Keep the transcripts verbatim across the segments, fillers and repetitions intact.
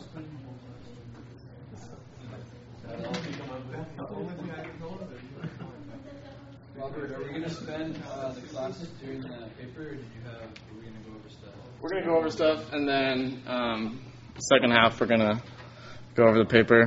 Robert, are we going to spend uh, the classes doing the paper, or did you have, are we going to go over stuff? We're going to go over stuff, and then um, second half we're going to go over the paper.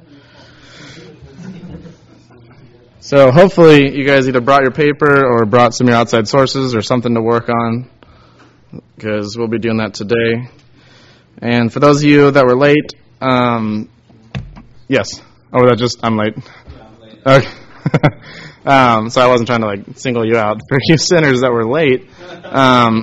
So hopefully you guys either brought your paper or brought some of your outside sources or something to work on, because we'll be doing that today. And for those of you that were late, um, yes. Oh, that just, I'm late. Yeah, I'm late. Okay. um, so I wasn't trying to like single you out. For you sinners that were late, um,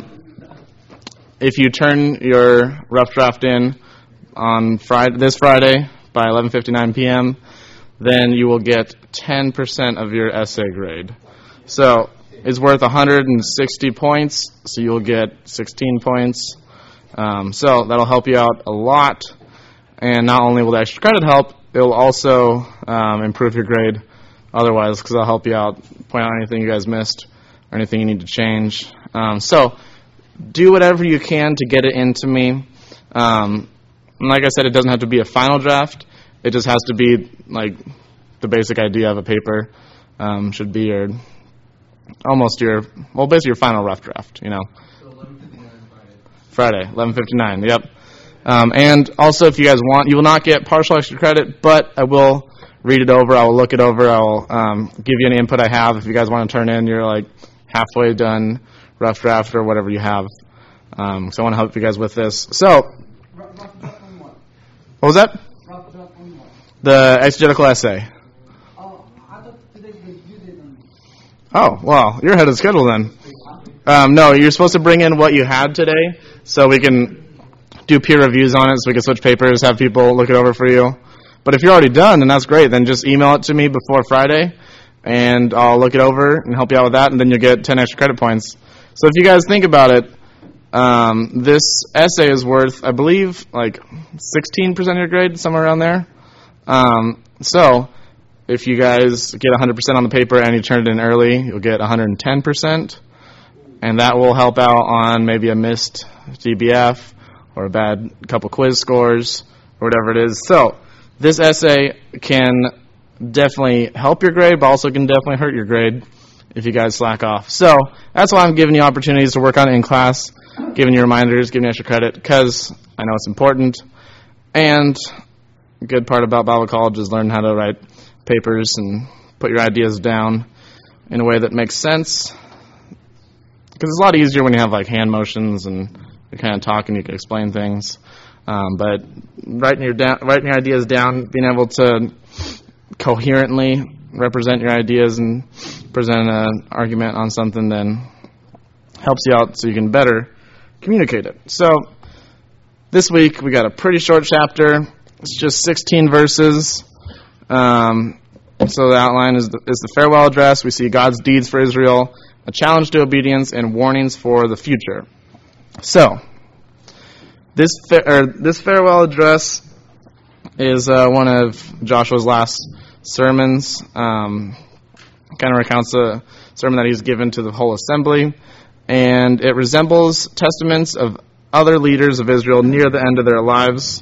if you turn your rough draft in on Friday, this Friday by eleven fifty-nine p.m., then you will get ten percent of your essay grade. So it's worth one hundred sixty points, so you'll get sixteen points. Um, so that'll help you out a lot. And not only will the extra credit help, it will also um, improve your grade otherwise, because it'll help you out, point out anything you guys missed or anything you need to change. Um, so do whatever you can to get it into me. Um, and like I said, it doesn't have to be a final draft. It just has to be like the basic idea of a paper. Um, should be your almost your well, basically your final rough draft. You know. So eleven fifty-nine Friday. Friday, eleven fifty-nine. Yep. Um, and also, if you guys want, you will not get partial extra credit, but I will read it over. I will look it over. I will um, give you any input I have. If you guys want to turn in, you're like halfway done rough draft or whatever you have. Um, so I want to help you guys with this. So, Rough draft on what? what was that? Rough draft on what? The exegetical essay. Oh, I thought today was due date on Oh, well, you're ahead of schedule then. Um, no, you're supposed to bring in what you had today so we can do peer reviews on it, so we can switch papers, have people look it over for you. But if you're already done, then that's great. Then just email it to me before Friday, and I'll look it over and help you out with that, and then you'll get ten extra credit points. So if you guys think about it, um, this essay is worth, I believe, like sixteen percent of your grade, somewhere around there. Um, so if you guys get one hundred percent on the paper and you turn it in early, you'll get one hundred ten percent. And that will help out on maybe a missed D B F or a bad couple quiz scores or whatever it is. So this essay can definitely help your grade, but also can definitely hurt your grade if you guys slack off. So that's why I'm giving you opportunities to work on it in class, giving you reminders, giving you extra credit, because I know it's important. And the good part about Bible college is learning how to write papers and put your ideas down in a way that makes sense. Because it's a lot easier when you have like hand motions and you're kind of talking, you can explain things. Um, but writing your da- writing your ideas down, being able to coherently represent your ideas and present an argument on something, then helps you out so you can better communicate it. So this week we got a pretty short chapter. It's just sixteen verses. Um, so the outline is the, is the farewell address. We see God's deeds for Israel, a challenge to obedience, and warnings for the future. So, this fa- or this farewell address is uh, one of Joshua's last sermons. Um, kind of recounts a sermon that he's given to the whole assembly, and it resembles testaments of other leaders of Israel near the end of their lives.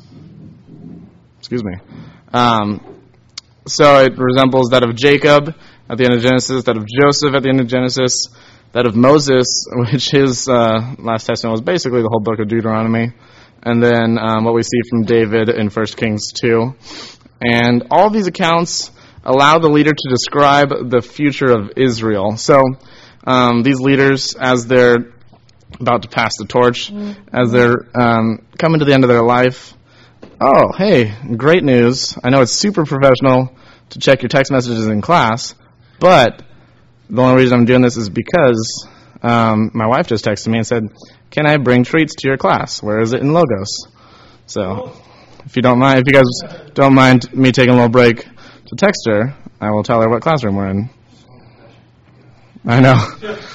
Excuse me. Um, so it resembles that of Jacob at the end of Genesis, that of Joseph at the end of Genesis, that of Moses, which his uh, last testament was basically the whole book of Deuteronomy, and then um, what we see from David in First Kings two. And all of these accounts allow the leader to describe the future of Israel. So um, these leaders, as they're about to pass the torch, as they're um, coming to the end of their life, oh, hey, great news. I know it's super professional to check your text messages in class, but the only reason I'm doing this is because um, my wife just texted me and said, can I bring treats to your class? Where is it in Logos? So if you don't mind, if you guys don't mind me taking a little break to text her, I will tell her what classroom we're in. I know.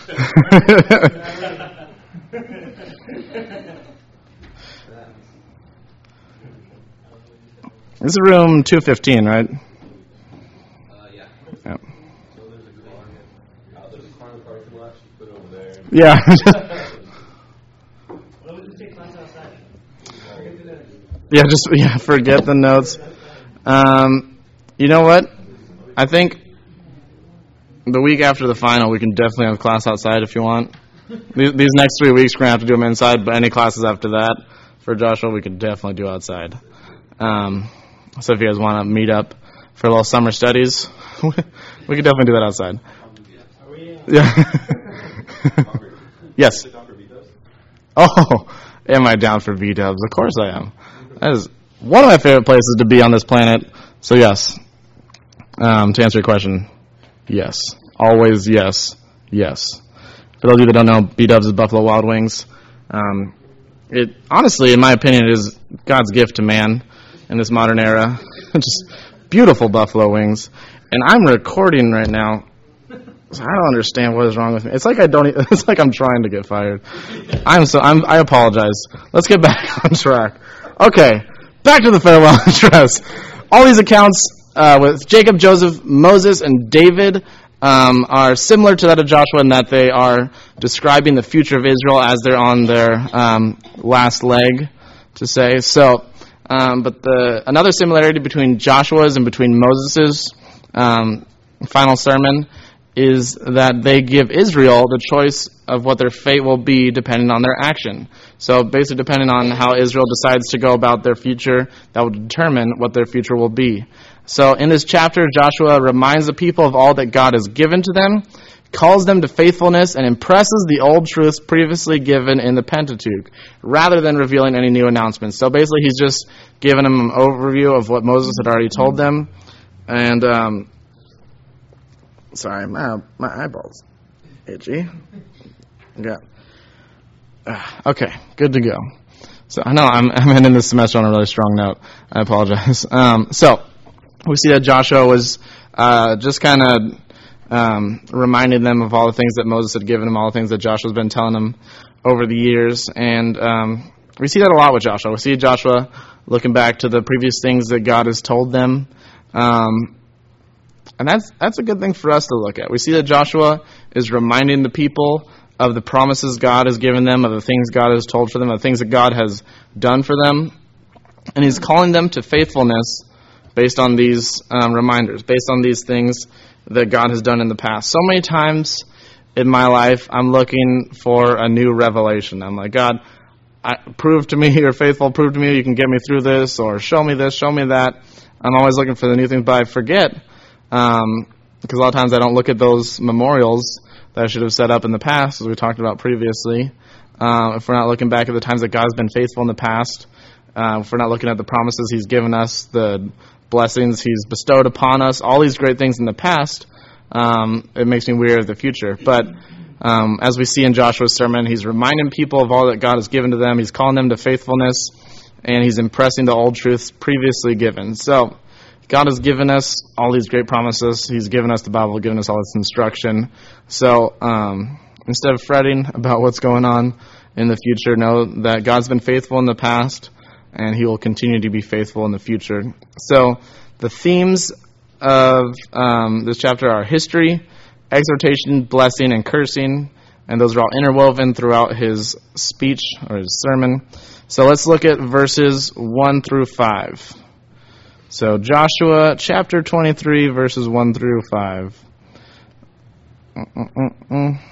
This is room two fifteen, right? Uh, yeah. Yeah. So there's a car, uh, there's a car in the parking lot, you put it over there. Yeah. Well, we'll just take class outside. We're going to do that Yeah, just yeah, forget the notes. Um, you know what? I think the week after the final, we can definitely have class outside if you want. These, these next three weeks, we're going to have to do them inside, but any classes after that for Joshua, we could definitely do outside. Um, so if you guys want to meet up for a little summer studies, we could definitely do that outside. Yeah. Yes. Oh, am I down for V-dubs? Of course I am. That is one of my favorite places to be on this planet. So yes. Um, to answer your question, yes. Always yes. Yes. For those of you that don't know, B-dubs is Buffalo Wild Wings. Um, it honestly, in my opinion, it is God's gift to man in this modern era. Just beautiful buffalo wings. And I'm recording right now. So I don't understand what is wrong with me. It's like I don't. Even, it's like I'm trying to get fired. I'm so. I'm. I apologize. Let's get back on track. Okay, back to the farewell address. All these accounts uh, with Jacob, Joseph, Moses, and David um, are similar to that of Joshua in that they are describing the future of Israel as they're on their um, last leg, to say. So, um, but the another similarity between Joshua's and between Moses's um, final sermon is that they give Israel the choice of what their fate will be depending on their action. So basically depending on how Israel decides to go about their future, that will determine what their future will be. So in this chapter, Joshua reminds the people of all that God has given to them, calls them to faithfulness, and impresses the old truths previously given in the Pentateuch, rather than revealing any new announcements. So basically he's just giving them an overview of what Moses had already told them. And, um, sorry, my my eyeballs itchy. Yeah. Uh, okay, good to go. So I know I'm I'm ending this semester on a really strong note. I apologize. Um, so we see that Joshua was uh, just kind of um, reminding them of all the things that Moses had given him, all the things that Joshua's been telling them over the years, and um, we see that a lot with Joshua. We see Joshua looking back to the previous things that God has told them. Um, And that's that's a good thing for us to look at. We see that Joshua is reminding the people of the promises God has given them, of the things God has told for them, of the things that God has done for them. And he's calling them to faithfulness based on these um, reminders, based on these things that God has done in the past. So many times in my life, I'm looking for a new revelation. I'm like, God, I, prove to me you're faithful, prove to me you can get me through this, or show me this, show me that. I'm always looking for the new things, but I forget. Um, because a lot of times I don't look at those memorials that I should have set up in the past, as we talked about previously. Uh, if we're not looking back at the times that God's been faithful in the past, uh, if we're not looking at the promises He's given us, the blessings He's bestowed upon us, all these great things in the past, um, it makes me weary of the future. But um, as we see in Joshua's sermon, he's reminding people of all that God has given to them. He's calling them to faithfulness, and he's impressing the old truths previously given. So God has given us all these great promises. He's given us the Bible, given us all this instruction. So um, instead of fretting about what's going on in the future, know that God's been faithful in the past, and He will continue to be faithful in the future. So the themes of um, this chapter are history, exhortation, blessing, and cursing, and those are all interwoven throughout his speech or his sermon. So let's look at verses one through five. So Joshua chapter twenty-three, verses one through five. Mm-mm-mm-mm.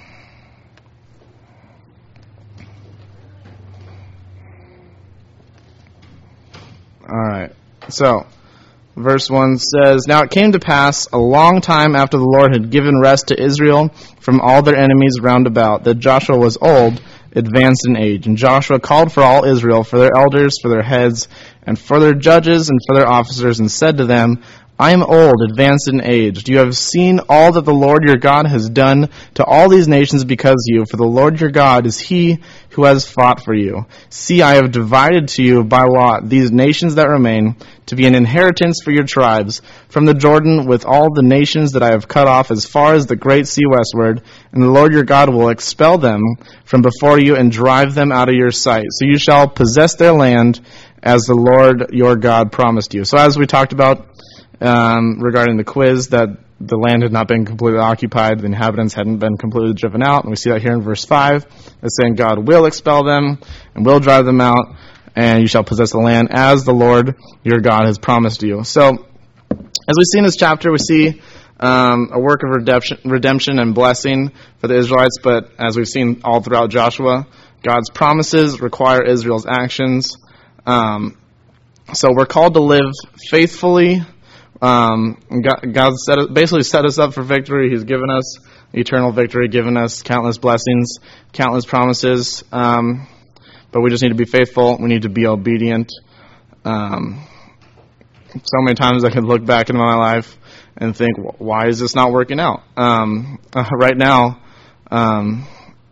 All right. So verse one says, "Now it came to pass a long time after the Lord had given rest to Israel from all their enemies round about, that Joshua was old, advanced in age. And Joshua called for all Israel, for their elders, for their heads, and for their judges, and for their officers, and said to them, I am old, advanced in age. You have seen all that the Lord your God has done to all these nations because of you. For the Lord your God is He who has fought for you. See, I have divided to you by lot these nations that remain, to be an inheritance for your tribes, from the Jordan with all the nations that I have cut off as far as the great sea westward. And the Lord your God will expel them from before you and drive them out of your sight. So you shall possess their land as the Lord your God promised you." So as we talked about um, regarding the quiz, that the land had not been completely occupied, the inhabitants hadn't been completely driven out. And we see that here in verse five. It's saying God will expel them and will drive them out. and you shall possess the land as the Lord your God has promised you. So, as we see in this chapter, we see um, a work of redemption, redemption and blessing for the Israelites, but as we've seen all throughout Joshua, God's promises require Israel's actions. Um, so we're called to live faithfully. Um, God, God set, basically set us up for victory. He's given us eternal victory, given us countless blessings, countless promises. Um, but we just need to be faithful. We need to be obedient. Um, so many times I could look back into my life and think, why is this not working out? Um, uh, right now, um,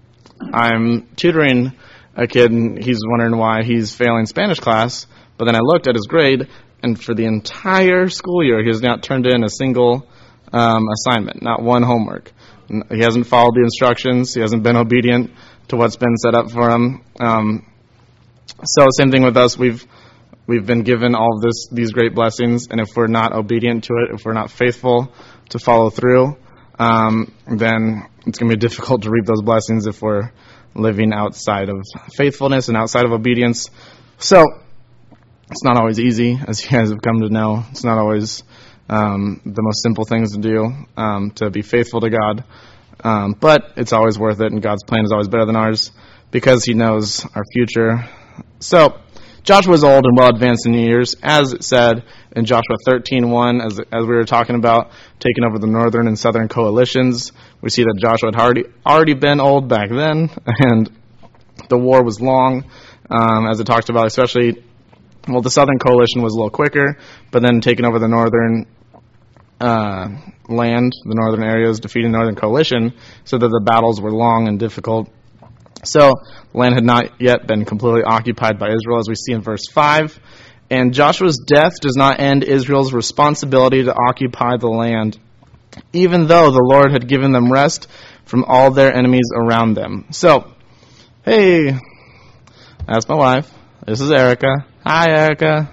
I'm tutoring a kid, and he's wondering why he's failing Spanish class. But then I looked at his grade, and for the entire school year, he has not turned in a single um, assignment, not one homework. He hasn't followed the instructions. He hasn't been obedient to what's been set up for him. Um, so same thing with us. We've we've been given all of this, these great blessings, and if we're not obedient to it, if we're not faithful to follow through, um, then it's going to be difficult to reap those blessings if we're living outside of faithfulness and outside of obedience. So it's not always easy, as you guys have come to know. It's not always um, the most simple things to do, um, to be faithful to God. Um, but it's always worth it, and God's plan is always better than ours because He knows our future. So Joshua is old and well advanced in years, as it said in Joshua thirteen one, as as we were talking about taking over the northern and southern coalitions. We see that Joshua had already already been old back then, and the war was long, um, as it talked about, especially. Well, the southern coalition was a little quicker, but then taking over the northern uh, land, the northern areas, defeating the northern coalition, so that the battles were long and difficult. So the land had not yet been completely occupied by Israel, as we see in verse five. And Joshua's death does not end Israel's responsibility to occupy the land, even though the Lord had given them rest from all their enemies around them. So, hey, that's my wife. This is Erica. Hi, Erica.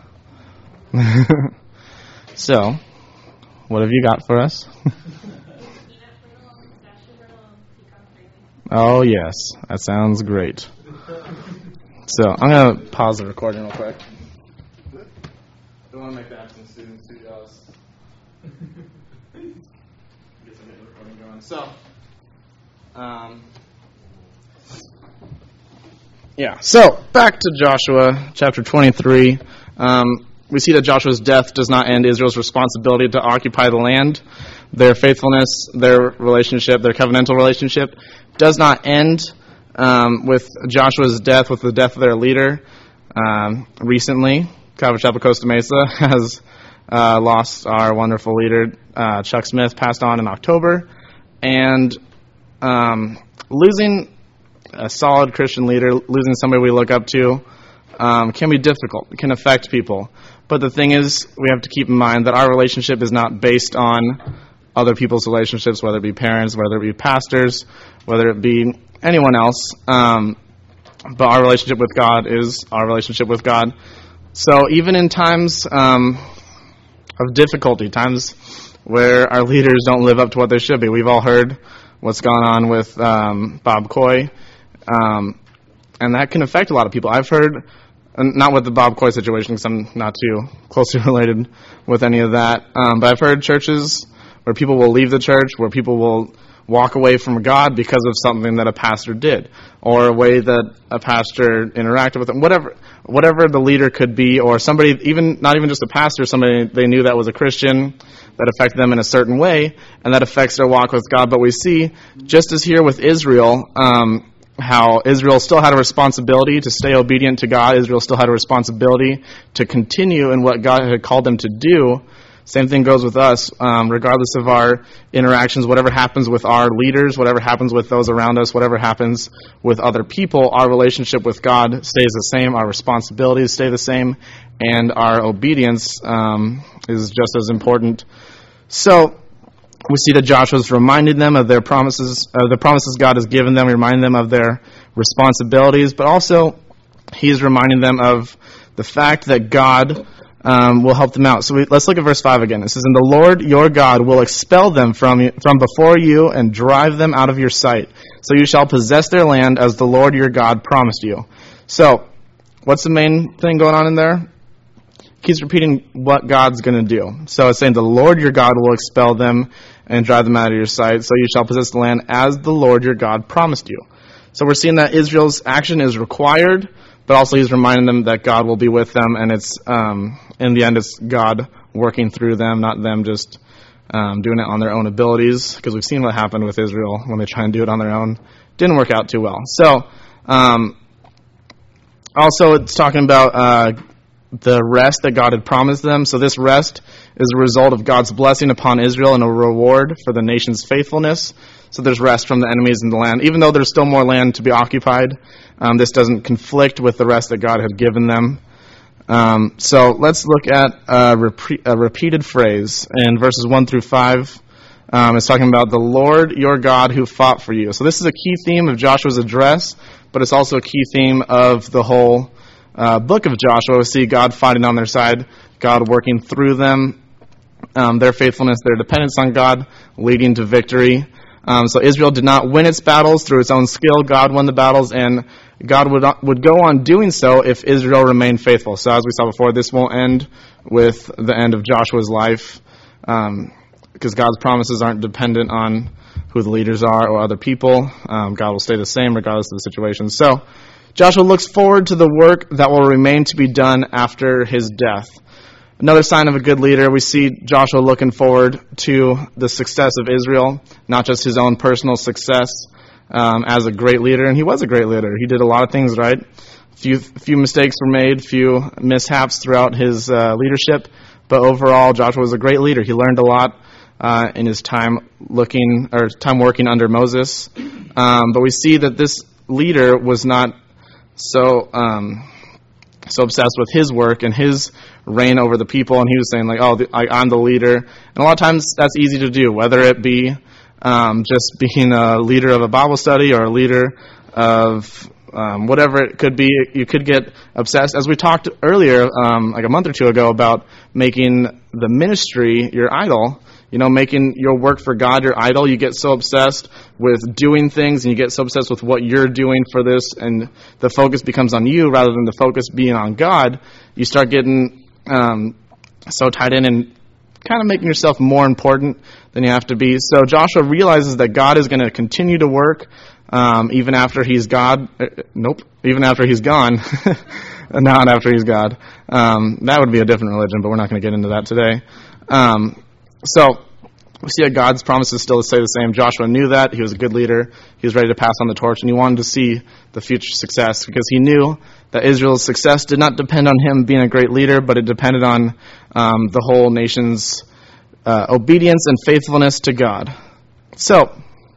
So, what have you got for us? Oh, yes. That sounds great. So, I'm going to pause the recording real quick. Don't want to make the absent students too jealous. Get some recording going. So, um... Yeah, so back to Joshua chapter twenty-three. Um, we see that Joshua's death does not end Israel's responsibility to occupy the land. Their faithfulness, their relationship, their covenantal relationship does not end um, with Joshua's death, with the death of their leader. Um, recently, Calvary Chapel Costa Mesa has uh, lost our wonderful leader. Uh, Chuck Smith passed on in October. And um, losing a solid Christian leader, losing somebody we look up to, um, can be difficult. It can affect people. But the thing is, we have to keep in mind that our relationship is not based on other people's relationships, whether it be parents, whether it be pastors, whether it be anyone else. Um, but our relationship with God is our relationship with God. So even in times um, of difficulty, times where our leaders don't live up to what they should be, we've all heard what's gone on with um, Bob Coy. Um, and that can affect a lot of people. I've heard, not with the Bob Coy situation, because I'm not too closely related with any of that, um, but I've heard churches where people will leave the church, where people will walk away from God because of something that a pastor did, or a way that a pastor interacted with them, whatever, whatever the leader could be, or somebody, even not even just a pastor, somebody they knew that was a Christian, that affected them in a certain way, and that affects their walk with God. But we see, just as here with Israel, um, how Israel still had a responsibility to stay obedient to God. Israel still had a responsibility to continue in what God had called them to do. Same thing goes with us, um, regardless of our interactions, whatever happens with our leaders, whatever happens with those around us, whatever happens with other people, our relationship with God stays the same, our responsibilities stay the same, and our obedience um, is just as important. So, we see that Joshua's reminding them of their promises, uh, the promises God has given them, reminding them of their responsibilities, but also he's reminding them of the fact that God um, will help them out. So we, let's look at verse five again. It says, "And the Lord your God will expel them from you, from before you and drive them out of your sight. So you shall possess their land as the Lord your God promised you." So what's the main thing going on in there? Keeps repeating what God's going to do. So it's saying the Lord your God will expel them and drive them out of your sight, so you shall possess the land as the Lord your God promised you. So we're seeing that Israel's action is required, but also he's reminding them that God will be with them, and it's um, in the end it's God working through them, not them just um, doing it on their own abilities, because we've seen what happened with Israel when they try and do it on their own. Didn't work out too well. So um, also it's talking about uh, the rest that God had promised them. So this rest is a result of God's blessing upon Israel and a reward for the nation's faithfulness. So there's rest from the enemies in the land. Even though there's still more land to be occupied, um, this doesn't conflict with the rest that God had given them. Um, so let's look at a, rep- a repeated phrase in verses one through five. Um, it's talking about the Lord your God who fought for you. So this is a key theme of Joshua's address, but it's also a key theme of the whole Uh, book of Joshua. We see God fighting on their side, God working through them, um, their faithfulness, their dependence on God, leading to victory. Um, so Israel did not win its battles through its own skill. God won the battles, and God would would go on doing so if Israel remained faithful. So as we saw before, this won't end with the end of Joshua's life, um, because God's promises aren't dependent on who the leaders are or other people. Um, God will stay the same regardless of the situation. So Joshua looks forward to the work that will remain to be done after his death. Another sign of a good leader, we see Joshua looking forward to the success of Israel, not just his own personal success um, as a great leader. And he was a great leader. He did a lot of things right. Few few mistakes were made, few mishaps throughout his uh, leadership. But overall, Joshua was a great leader. He learned a lot uh, in his time looking or time working under Moses. Um, but we see that this leader was not so um, so obsessed with his work and his reign over the people, and he was saying like, "Oh, the, I, I'm the leader." And a lot of times that's easy to do, whether it be um, just being a leader of a Bible study or a leader of um, whatever it could be. You could get obsessed, as we talked earlier, um, like a month or two ago, about making the ministry your idol. You know, making your work for God your idol. You get so obsessed with doing things, and you get so obsessed with what you're doing for this, and the focus becomes on you rather than the focus being on God. You start getting um, so tied in and kind of making yourself more important than you have to be. So Joshua realizes that God is going to continue to work um, even after he's God. Uh, nope, even after he's gone. Not after he's God. Um, that would be a different religion, but we're not going to get into that today. Um, So we see that God's promises still stay the same. Joshua knew that. He was a good leader. He was ready to pass on the torch, and he wanted to see the future success because he knew that Israel's success did not depend on him being a great leader, but it depended on um, the whole nation's uh, obedience and faithfulness to God. So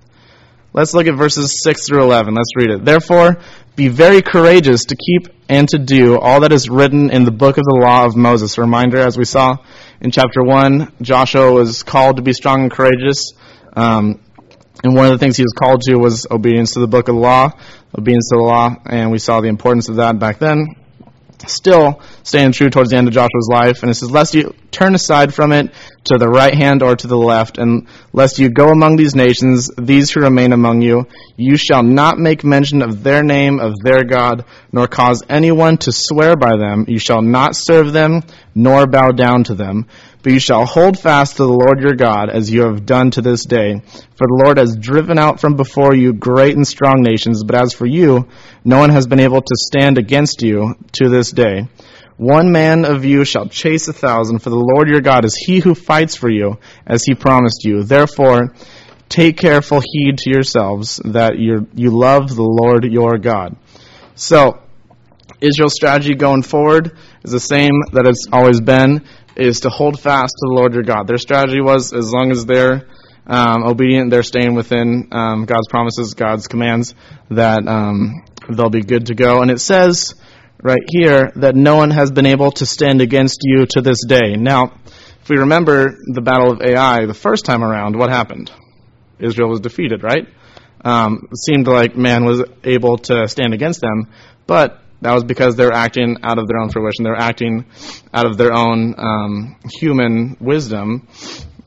let's look at verses six through eleven. Let's read it. Therefore, be very courageous to keep and to do all that is written in the book of the law of Moses. A reminder, as we saw in chapter one, Joshua was called to be strong and courageous. Um, and one of the things he was called to was obedience to the book of the law, obedience to the law, and we saw the importance of that back then. Still staying true towards the end of Joshua's life. And it says, lest you turn aside from it to the right hand or to the left, and lest you go among these nations, these who remain among you, you shall not make mention of their name, of their God, nor cause anyone to swear by them. You shall not serve them, nor bow down to them. But you shall hold fast to the Lord your God, as you have done to this day. For the Lord has driven out from before you great and strong nations, but as for you, no one has been able to stand against you to this day. One man of you shall chase a thousand, for the Lord your God is he who fights for you, as he promised you. Therefore, take careful heed to yourselves, that you you love the Lord your God. So, Israel's strategy going forward is the same that it's always been, is to hold fast to the Lord your God. Their strategy was, as long as they're um, obedient, they're staying within um, God's promises, God's commands, that um, they'll be good to go. And it says right here that no one has been able to stand against you to this day. Now, if we remember the Battle of Ai the first time around, what happened? Israel was defeated, right? Um, it seemed like man was able to stand against them, but that was because they were acting out of their own fruition. They were acting out of their own um, human wisdom.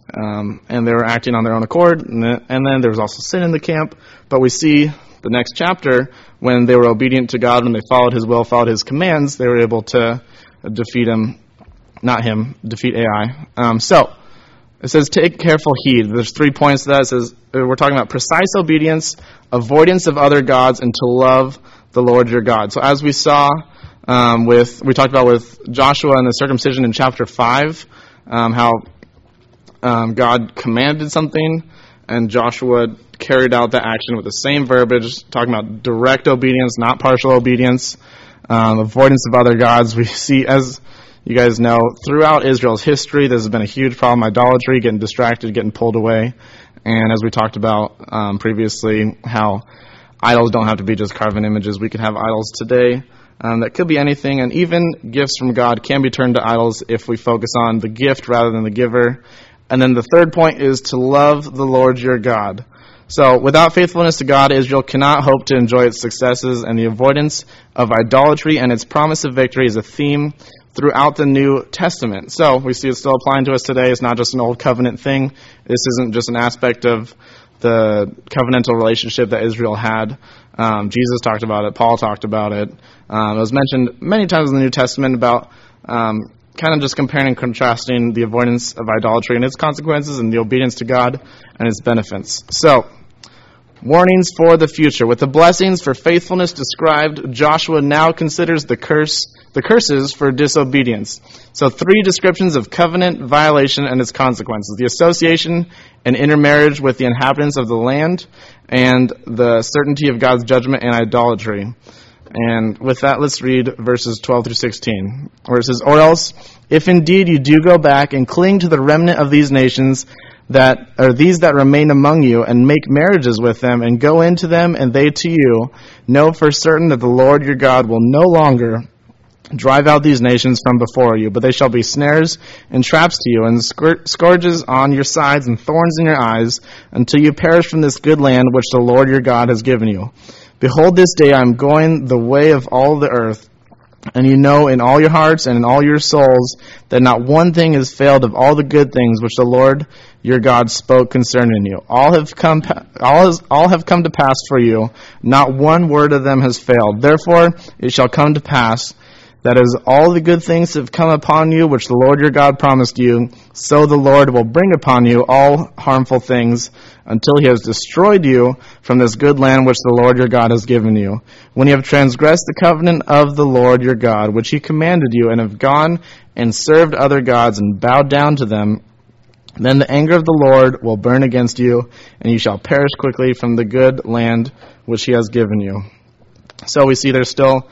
um, and they were acting on their own accord. And then, and then there was also sin in the camp. But we see the next chapter, when they were obedient to God, when they followed His will, followed His commands, they were able to defeat him, not him, defeat Ai. Um, so, it says, take careful heed. There's three points to that. It says, we're talking about precise obedience, avoidance of other gods, and to love the Lord your God. So as we saw um, with, we talked about with Joshua and the circumcision in chapter five, um, how um, God commanded something, and Joshua carried out the action with the same verbiage, talking about direct obedience, not partial obedience, um, avoidance of other gods. We see, as you guys know, throughout Israel's history, this has been a huge problem, idolatry, getting distracted, getting pulled away. And as we talked about um, previously, how idols don't have to be just carven images. We can have idols today um, that could be anything, and even gifts from God can be turned to idols if we focus on the gift rather than the giver. And then the third point is to love the Lord your God. So without faithfulness to God, Israel cannot hope to enjoy its successes, and the avoidance of idolatry and its promise of victory is a theme throughout the New Testament. So we see it still applying to us today. It's not just an old covenant thing. This isn't just an aspect of the covenantal relationship that Israel had. Um, Jesus talked about it. Paul talked about it. Um, it was mentioned many times in the New Testament about um, kind of just comparing and contrasting the avoidance of idolatry and its consequences and the obedience to God and its benefits. So, warnings for the future. With the blessings for faithfulness described, Joshua now considers the curse, the curses for disobedience. So three descriptions of covenant violation and its consequences: the association and intermarriage with the inhabitants of the land, and the certainty of God's judgment and idolatry. And with that, let's read verses twelve through sixteen, where it says, "Or else, if indeed you do go back and cling to the remnant of these nations, that are these that remain among you, and make marriages with them, and go into them, and they to you, know for certain that the Lord your God will no longer drive out these nations from before you, but they shall be snares and traps to you, and scourges on your sides, and thorns in your eyes, until you perish from this good land which the Lord your God has given you. Behold, this day I am going the way of all the earth, and you know in all your hearts and in all your souls that not one thing has failed of all the good things which the Lord your God spoke concerning you. All have come, all, has, all have come to pass for you. Not one word of them has failed. Therefore it shall come to pass that as all the good things have come upon you, which the Lord your God promised you, so the Lord will bring upon you all harmful things until he has destroyed you from this good land which the Lord your God has given you. When you have transgressed the covenant of the Lord your God, which he commanded you, and have gone and served other gods and bowed down to them, then the anger of the Lord will burn against you, and you shall perish quickly from the good land which he has given you." So we see there's still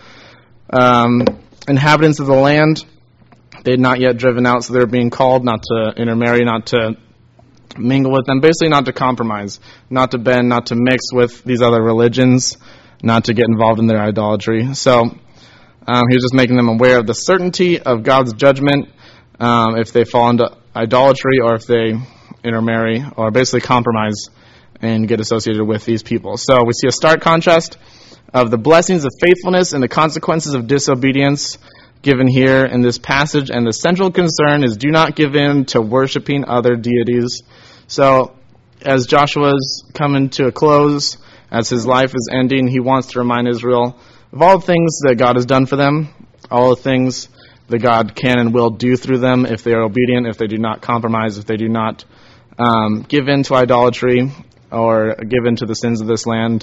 um, inhabitants of the land. They had not yet driven out, so they're being called not to intermarry, not to mingle with them, basically not to compromise, not to bend, not to mix with these other religions, not to get involved in their idolatry. So um, he was just making them aware of the certainty of God's judgment um, if they fall into idolatry or if they intermarry or basically compromise and get associated with these people. So we see a stark contrast of the blessings of faithfulness and the consequences of disobedience given here in this passage, and the central concern is do not give in to worshiping other deities. So as Joshua's coming to a close, as his life is ending, he wants to remind Israel of all the things that God has done for them, all the things that God can and will do through them if they are obedient, if they do not compromise, if they do not um, give in to idolatry or give in to the sins of this land.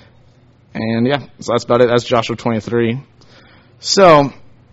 And yeah, so that's about it. That's Joshua twenty-three. So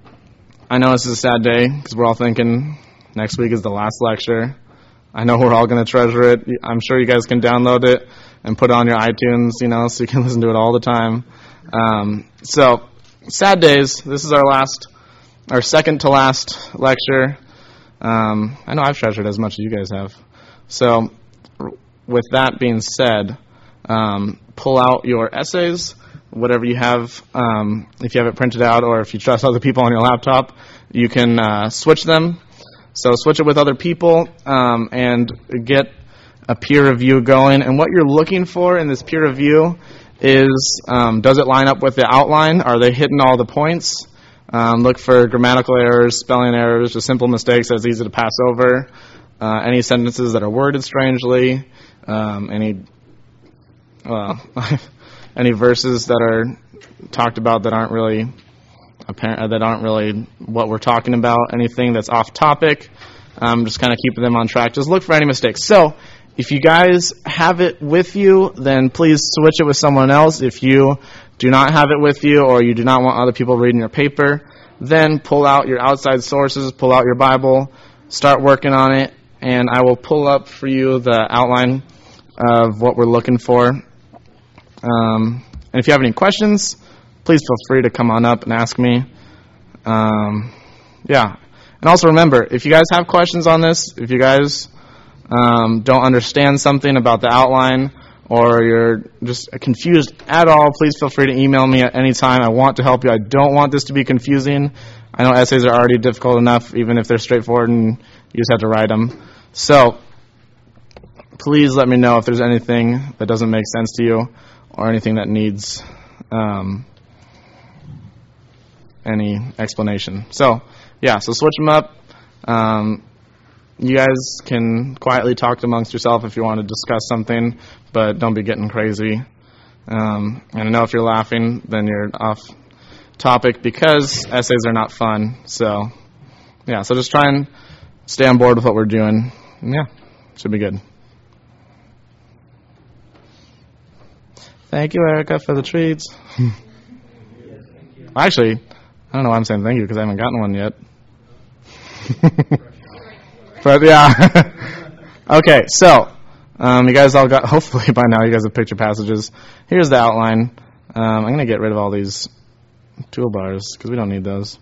I know this is a sad day because we're all thinking next week is the last lecture. I know we're all going to treasure it. I'm sure you guys can download it and put it on your iTunes, you know, so you can listen to it all the time. Um, so sad days. This is our last, our second to last lecture. Um, I know I've treasured it as much as you guys have. So with that being said, um, pull out your essays, whatever you have. Um, if you have it printed out or if you trust other people on your laptop, you can uh, switch them. So switch it with other people um, and get a peer review going. And what you're looking for in this peer review is, um, does it line up with the outline? Are they hitting all the points? Um, look for grammatical errors, spelling errors, just simple mistakes that's easy to pass over. uh, any sentences that are worded strangely, um, any well, any verses that are talked about that aren't really apparent, that aren't really what we're talking about, anything that's off topic, um, just kind of keeping them on track. Just look for any mistakes. So if you guys have it with you, then please switch it with someone else. If you do not have it with you, or you do not want other people reading your paper, then pull out your outside sources, pull out your Bible, start working on it, and I will pull up for you the outline of what we're looking for. Um, and if you have any questions, please feel free to come on up and ask me. Um, yeah. And also remember, if you guys have questions on this, if you guys um, don't understand something about the outline, or you're just confused at all, please feel free to email me at any time. I want to help you. I don't want this to be confusing. I know essays are already difficult enough, even if they're straightforward and you just have to write them. So please let me know if there's anything that doesn't make sense to you, or anything that needs um, any explanation. So, yeah, so switch them up. Um, you guys can quietly talk amongst yourself if you want to discuss something, but don't be getting crazy. Um, and I know if you're laughing, then you're off topic, because essays are not fun. So, yeah, so just try and stay on board with what we're doing. And yeah, should be good. Thank you, Erica, for the treats. Actually, I don't know why I'm saying thank you, because I haven't gotten one yet. But yeah. Okay, so um, you guys all got, hopefully by now you guys have picture passages. Here's the outline. Um, I'm going to get rid of all these toolbars, because we don't need those.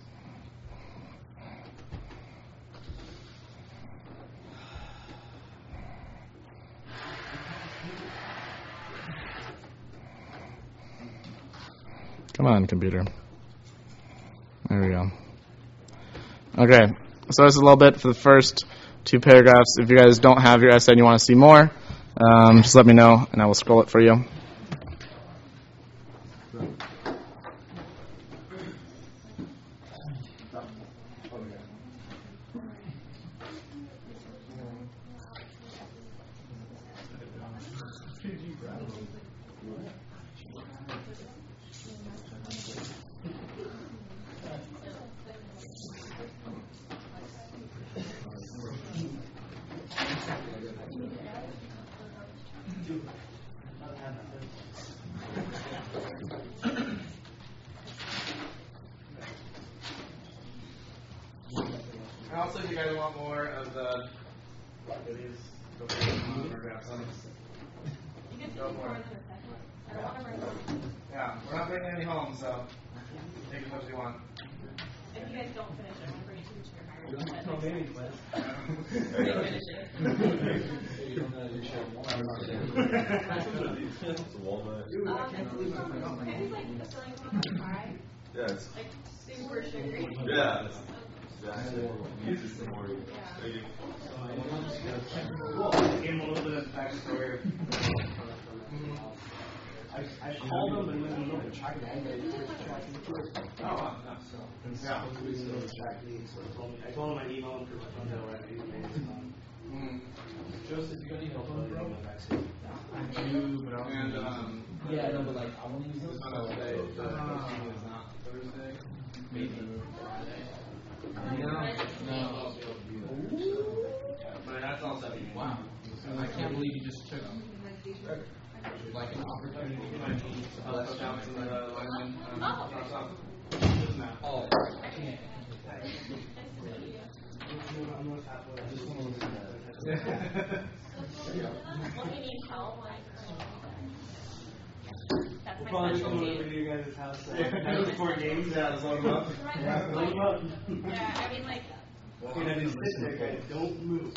Come on, computer. There we go. Okay, so this is a little bit for the first two paragraphs. If you guys don't have your essay and you want to see more, um, just let me know, and I will scroll it for you. And also, if you guys want more of the videos, go for grab some. You can do more than a second. I don't want to bring home. Yeah, we're not bringing any home, so take as much as you want. If you guys don't finish it, I'm going to bring it to you to your higher. Oh, maybe, but. Finish it. It's a walnut. Um, maybe like the filling one on the pie. Yeah, it's, Like super sugary. yeah. It's, yeah, it's just more. Thank you. Gave him a little bit of backstory. I, I called him and let him know the track and I Oh, wow. Yeah. I told him I'd email him because I found out already. Mm. Joseph, you got any help on the bro? I do, but I'm And, um, yeah, I know, but like, I want to use this on today. Thursday. The meeting is not Thursday. Maybe Friday. No, no. But that's also Wow. I can't believe you just took like an opportunity to Uh, Coach Johnson, the lineman, um, Oh. drops off. Oh, I can't. I just want to listen to that. When you need help, like, that's my probably just specialty. going over to you guys' house uh, before games. Yeah, let's load him up. Yeah, load 'em up. Yeah, I mean, like, You have to sit there, guys. Don't move.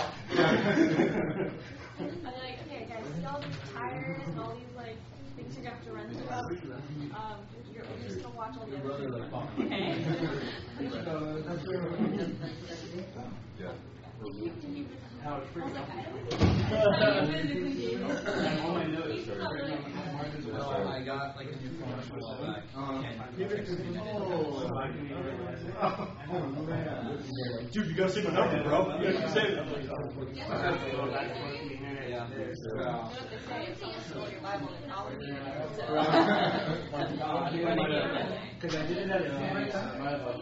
I'm like, okay, guys, see all these tires and all these, like, things you're going to have to run through. Um, you're, you're just going to watch all the other people. Okay? Yeah. How it's I pretty was like, I comfortable. don't know. Physically do. I'm on my notes. He's not really- Well, I got like a new phone a while back. Uh-huh. Can't text me. Oh, I can even realize it. Dude, you gotta say my number, bro. You gotta say it. Because I did it at the same time.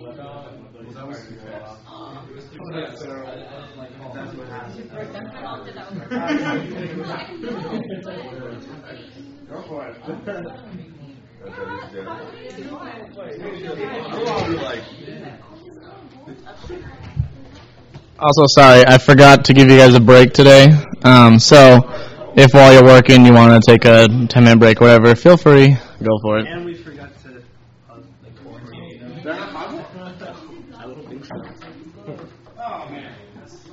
Go for it. Also, sorry, I forgot to give you guys a break today. Um, so, if while you're working you want to take a ten minute break, whatever, feel free. Go for it. And we forgot to. Uh, like, quarantine. They're not possible? I don't think so. Oh, man.